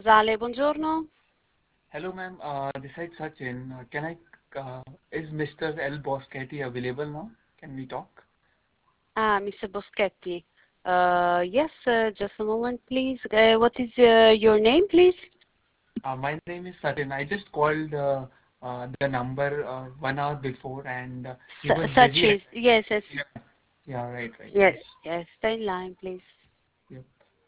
Casale, buongiorno. Hello, ma'am. This is Sachin. Is Mr. L. Boschetti available now? Can we talk? Ah, Mr. Boschetti. Yes, just a moment, please. What is your name, please? My name is Sachin. I just called the number 1 hour before, and he was busy. Sachin. Yes, yes. Yeah, yeah, right, Yes, yes. yes. Stay in line, please. Yep.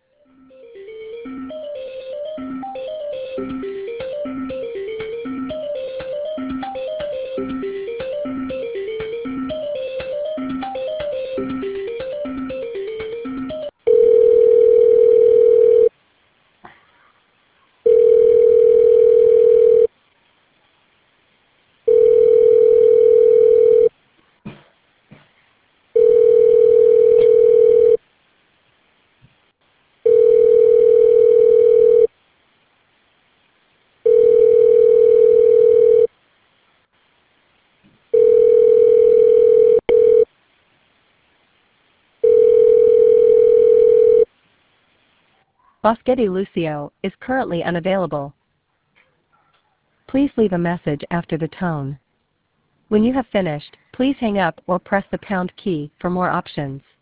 Boschetti Lucio is currently unavailable. Please leave a message after the tone. When you have finished, please hang up or press the pound key for more options.